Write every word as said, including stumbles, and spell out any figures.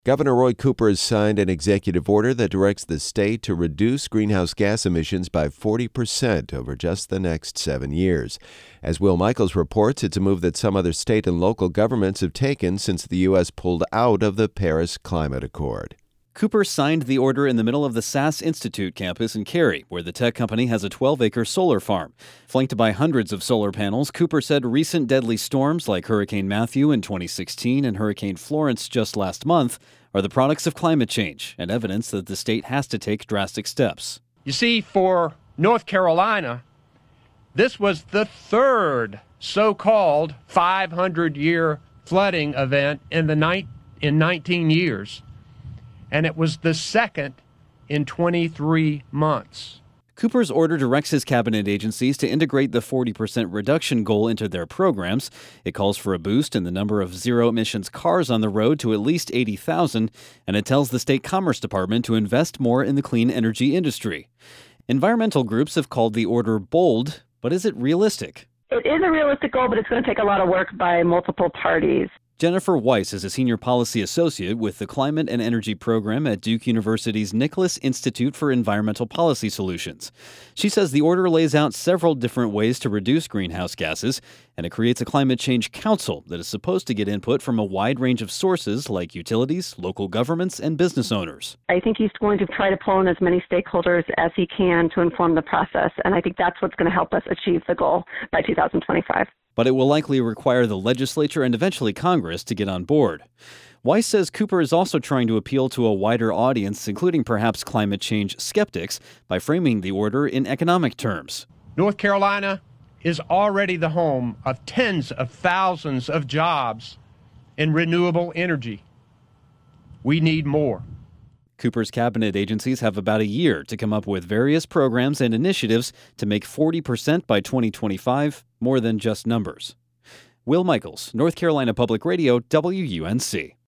Governor Roy Cooper has signed an executive order that directs the state to reduce greenhouse gas emissions by forty percent over just the next seven years. As Will Michaels reports, it's a move that some other state and local governments have taken since the U S pulled out of the Paris Climate Accord. Cooper signed the order in the middle of the S A S Institute campus in Cary, where the tech company has a twelve-acre solar farm. Flanked by hundreds of solar panels, Cooper said recent deadly storms like Hurricane Matthew in twenty sixteen and Hurricane Florence just last month are the products of climate change and evidence that the state has to take drastic steps. You see, for North Carolina, this was the third so-called five hundred year flooding event in the ni- in nineteen years. And it was the second in twenty-three months. Cooper's order directs his cabinet agencies to integrate the forty percent reduction goal into their programs. It calls for a boost in the number of zero-emissions cars on the road to at least eighty thousand, and it tells the state Commerce Department to invest more in the clean energy industry. Environmental groups have called the order bold, but is it realistic? It is a realistic goal, but it's going to take a lot of work by multiple parties. Jennifer Weiss is a senior policy associate with the Climate and Energy Program at Duke University's Nicholas Institute for Environmental Policy Solutions. She says the order lays out several different ways to reduce greenhouse gases, and it creates a climate change council that is supposed to get input from a wide range of sources like utilities, local governments, and business owners. I think he's going to try to pull in as many stakeholders as he can to inform the process, and I think that's what's going to help us achieve the goal by two thousand twenty-five. But it will likely require the legislature and eventually Congress to get on board. Weiss says Cooper is also trying to appeal to a wider audience, including perhaps climate change skeptics, by framing the order in economic terms. North Carolina is already the home of tens of thousands of jobs in renewable energy. We need more. Cooper's cabinet agencies have about a year to come up with various programs and initiatives to make forty percent by twenty twenty-five more than just numbers. Will Michaels, North Carolina Public Radio, W U N C.